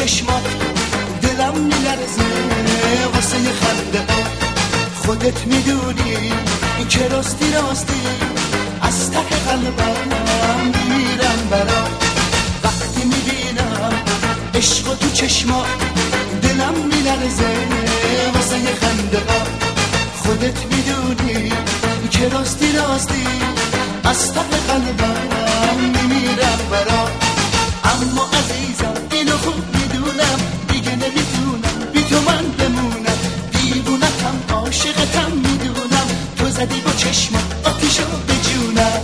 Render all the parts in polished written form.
چشمات دلم میلرزه واسه خنده. خودت میدونی این که راستی راستی از ته قلبم میرم برا. وقتی میبینم عشق تو چشمات دلم میلرزه واسه خنده. خودت میدونی که راستی راستی از ته قلبم میرم برا. اما عزیزم اینو خوب میدونم دیگه نمیتونم بی تو من بمونم. دیوونتم عاشقتم میدونم تو زدی با چشمات آتیشو به جونم.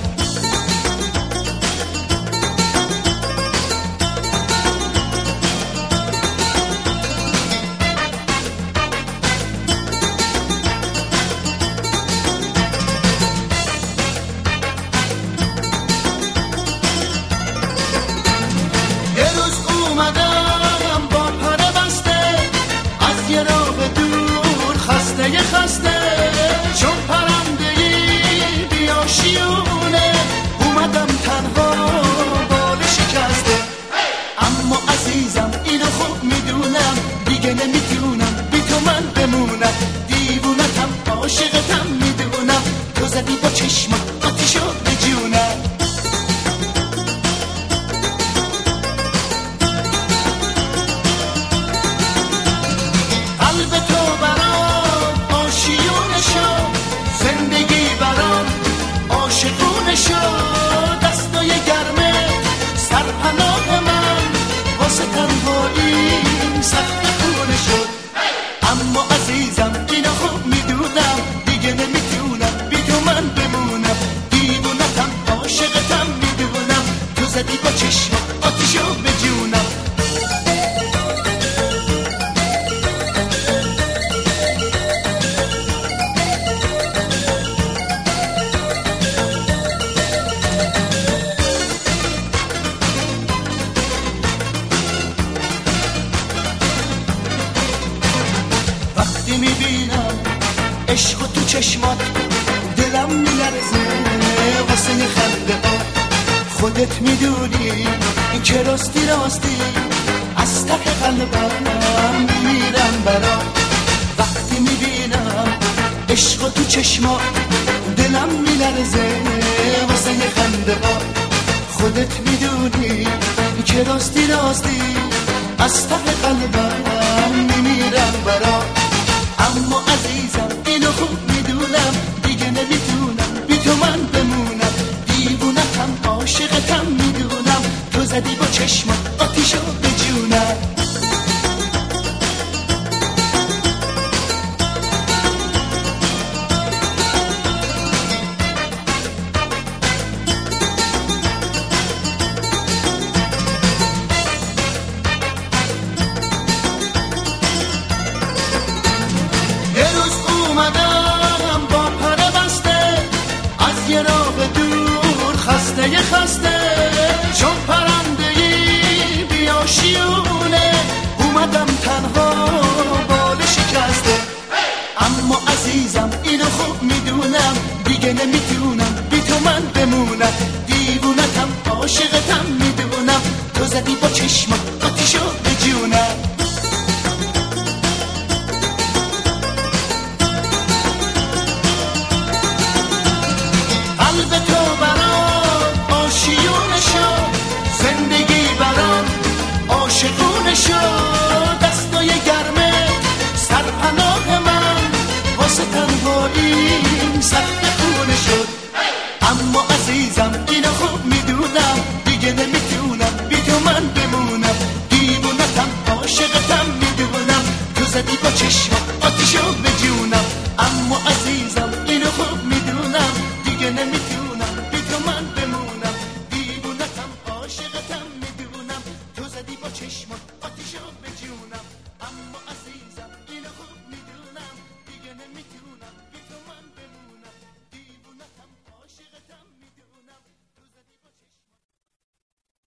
خسته چون پرنده‌ای بیا شیونه اومدم تنها بال شکسته. اما عزیزم اینو خوب میدونم دیگه نمیتونم بی تو من بمونم. دیوونتم عاشقتم میدونم تو زدی با چشمات آتیشو به جونم. قلب تو زندگی برام عاشقونه شد. دستای گرمه سرپناه من واسه تنهاییم سخت خونه شد. اما عزیزم اینو خوب میدونم دیگه نمیتونم بی تو من بمونم. دیوونتم عاشقتم میدونم تو زدی با چشمات آتیشو به جونم. وقتی میبینم عشق تو چشمات دلم میلرزه واسه خنده. خودت میدونی این که راستی راستی از ته قلبم میرم برا. وقتی میبینم عشق تو چشمات دلم میلرزه واسه خنده. خودت میدونی این که راستی راستی از ته قلبم میرم برا. اما عزیزم اینو خوب میدونم دیگه نمیتونم بی تو من بمونم. دیوونتم عاشقتم میدونم تو زدی با چشمات آتیشو به جونم. اومدم با پره بسته از یه راه دور خسته چون پرنده‌ای بیا شیونه اومدم تنها